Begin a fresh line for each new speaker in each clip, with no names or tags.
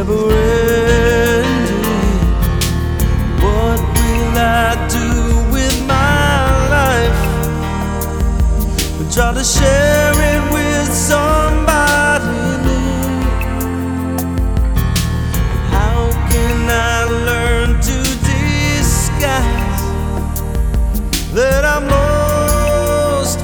never ending. What will I do with my life? Try to share it with somebody new. How can I learn to disguise that I'm lost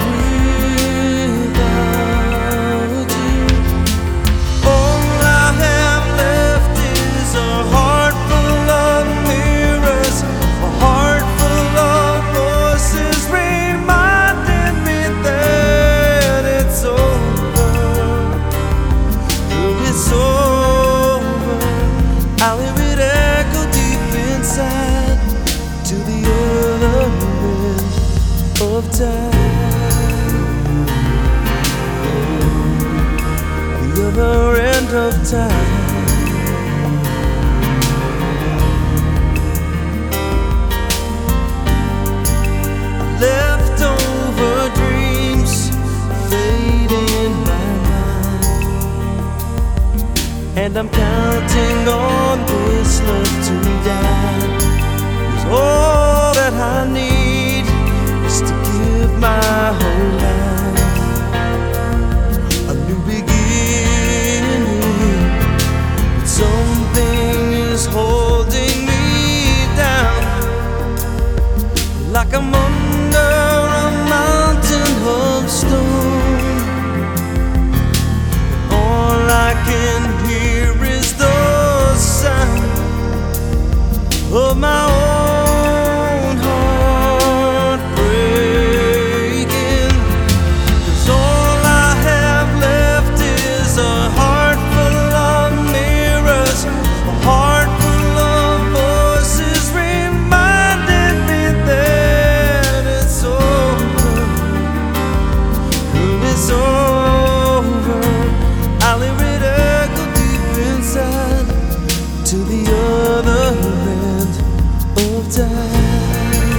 without you? All I have left is a heart full of mirrors, a heart full of voices reminding me that it's over. It's over. I'll hear it echo deep inside to the other end of time. The other end of time. Leftover dreams fade in my mind, and I'm counting on this love to die. 'Cause all that I need is to give my whole life a new beginning. But something is holding me down, like I'm under a mountain of stone. All I can hear is the sound of my own heart breaking. 'Cause all I have left is a heart full of mirrors, a heart full of voices reminding me that it's over. It's over. I'll hear it echo deep inside to the other end of time.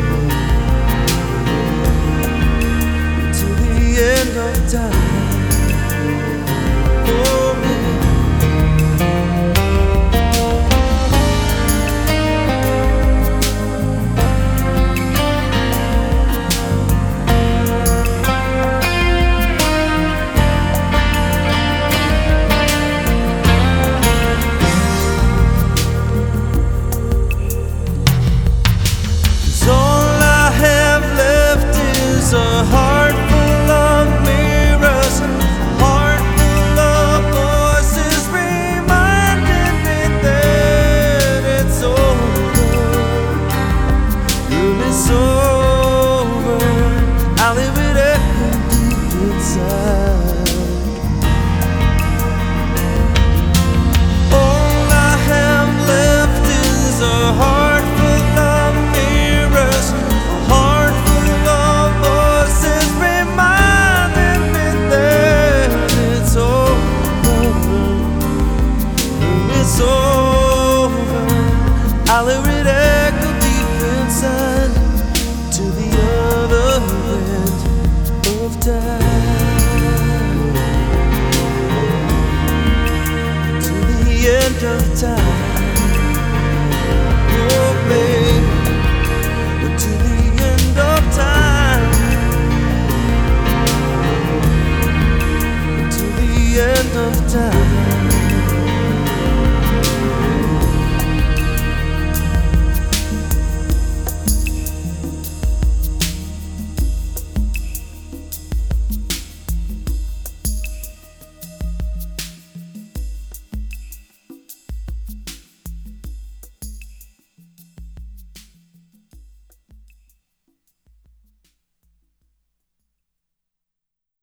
To the end of time. Oh, yeah. A heart full of mirrors, a heart full of voices reminding me that it's over. It's over.